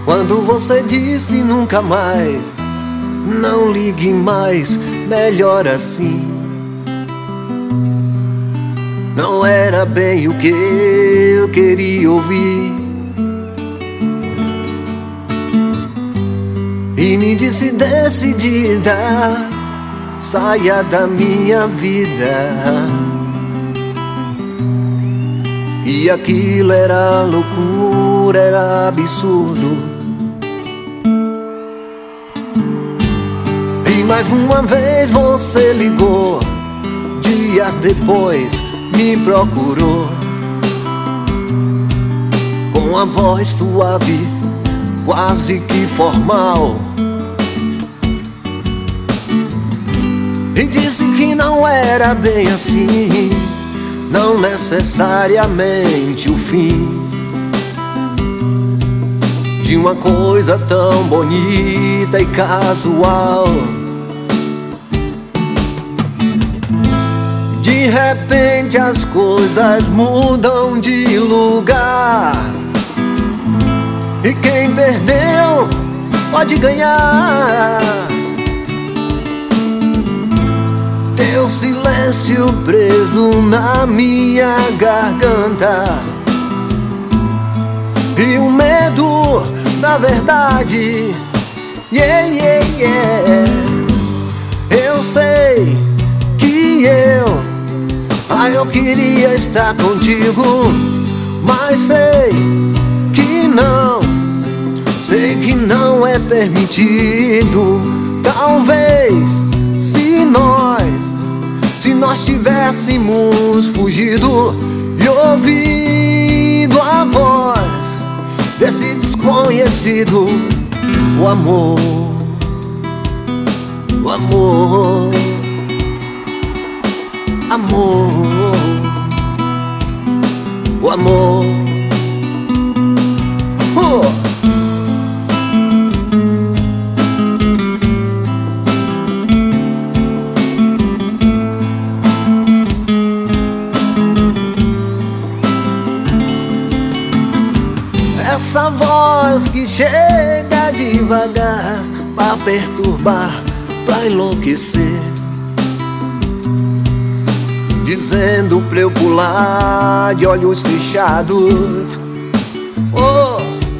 Quando você disse nunca mais, não ligue mais, melhor assim. Não era bem o que eu queria ouvir. E me disse decidida, saia da minha vida. E aquilo era loucura, era absurdo. E mais uma vez você ligou, dias depois me procurou, com a voz suave, quase que formal, e disse que não era bem assim, não necessariamente o fim de uma coisa tão bonita e casual. De repente as coisas mudam de lugar, e quem perdeu pode ganhar. Teu silêncio preso na minha garganta, e o medo da verdade. Yeah, yeah, yeah. Eu sei que eu queria estar contigo, mas sei que não é permitido. Talvez se nós tivéssemos fugido e ouvido a voz desse desconhecido, o amor, o amor, amor, o amor. Essa voz que chega devagar pra perturbar, pra enlouquecer, dizendo pra eu pular de olhos fechados. Oh,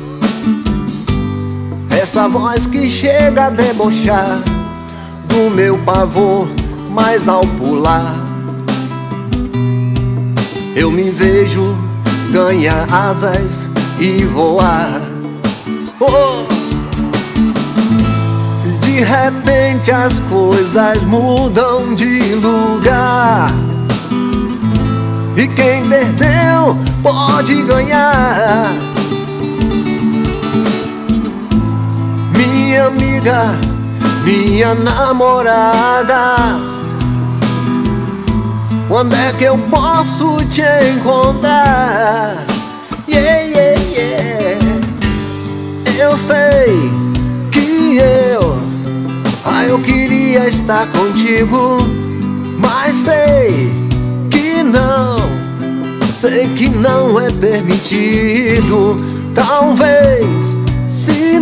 essa voz que chega a debochar do meu pavor, mas ao pular eu me vejo ganhar asas e voar. Oh, de repente as coisas mudam de lugar, e quem perdeu pode ganhar. Minha amiga, minha namorada, quando é que eu posso te encontrar? Yeah, yeah, yeah. Eu sei que eu queria estar contigo, mas sei que não é permitido. Talvez se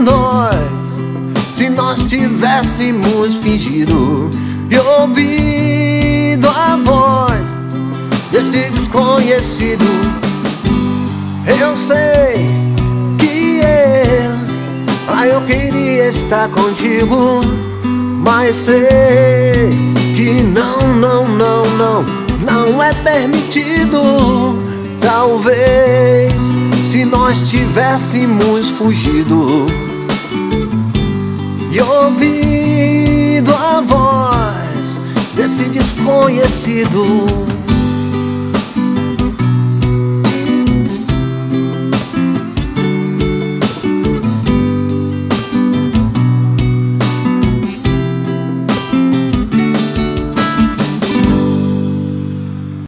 nós tivéssemos fingido e ouvido a voz desse desconhecido. Eu sei que eu queria estar contigo, mas sei que não é permitido. Talvez se nós tivéssemos fugido e ouvido a voz desse desconhecido,